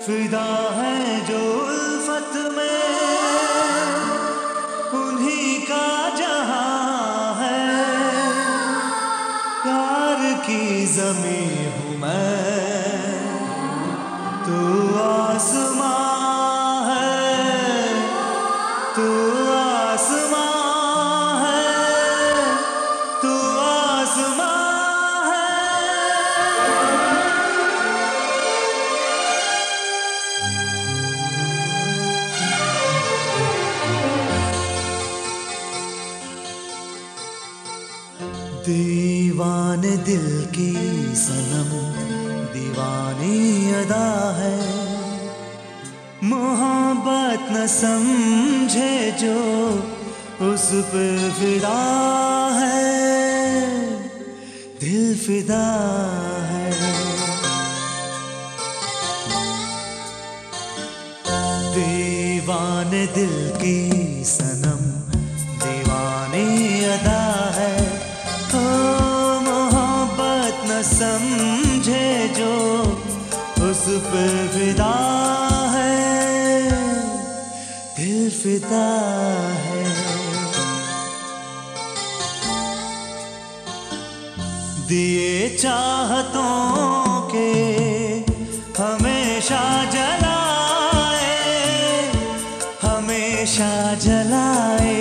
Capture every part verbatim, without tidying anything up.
फिदा है जो उल्फत में, उन्हीं का जहां है। प्यार की ज़मीं हूँ मैं, तू आसमां है, तू आसमां है, तू आसमां है। दीवाने दिल की सनम, दीवानी अदा है। मोहब्बत न समझे जो उस पे फिदा है, दिल फिदा है। दीवाने दिल की सनम, दीवानी अदा है। ओ मोहब्बत न समझे जो उस पे फिदा है, दिल फिदा है। दिए चाहतों के हमेशा जलाए, हमेशा जलाए।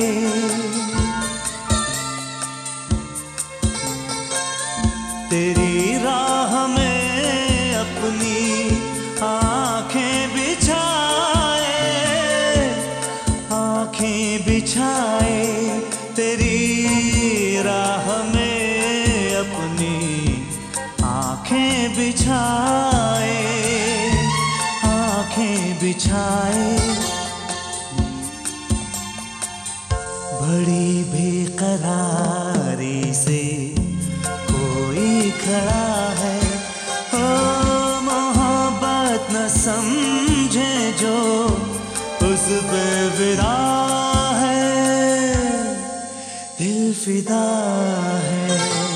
तेरी राह में अपनी आंखें बिछाए, आंखें बिछाए। तेरी राह में अपनी आंखें बिछाए, आंखें बिछाए। बड़ी बेकरारी से कोई खड़ा है। ओ मोहब्बत न समझे जो उस पे फिदा है, दिल फिदा है।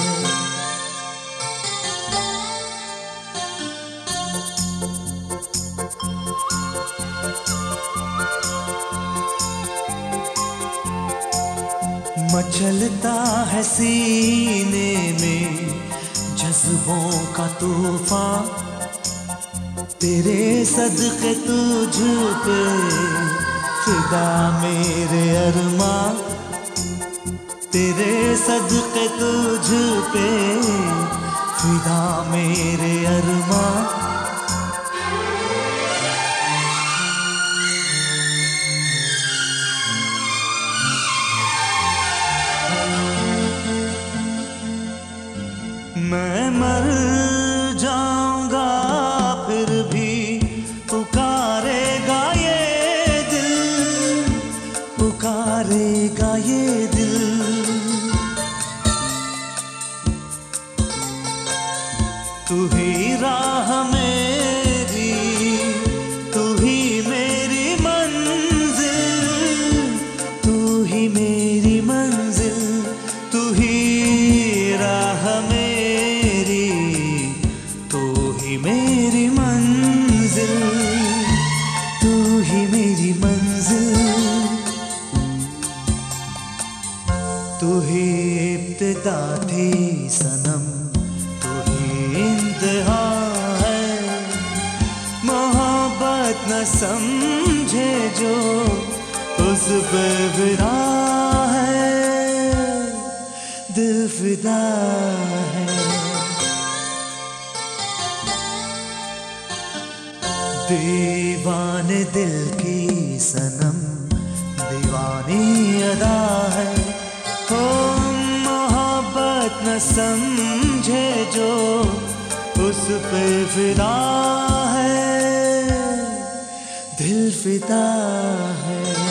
मचलता है सीने में जज्बों का तूफान, तेरे सदके तुझ पे फिदा मेरे अरमां। तेरे सदके तुझ पे फिदा मेरे अरमां। मैं मर जाऊंगा फिर भी पुकारेगा ये दिल, पुकारेगा ये दिल। तू ही राह मेरी, तू ही मेरी मंजिल, तू ही मेरी मंजिल। तू ही राह मेरी, तू ही मेरी मंजिल, तू ही मेरी मंजिल। तू ही इब्तिदा थी सनम, तू ही इंतहा है। मोहब्बत न समझे जो उस पे फिदा है, दिल फिदा है। दीवाने दिल की सनम, दीवानी अदा है। हो मोहब्बत न समझे जो उस पे फिदा है, दिल फिदा है।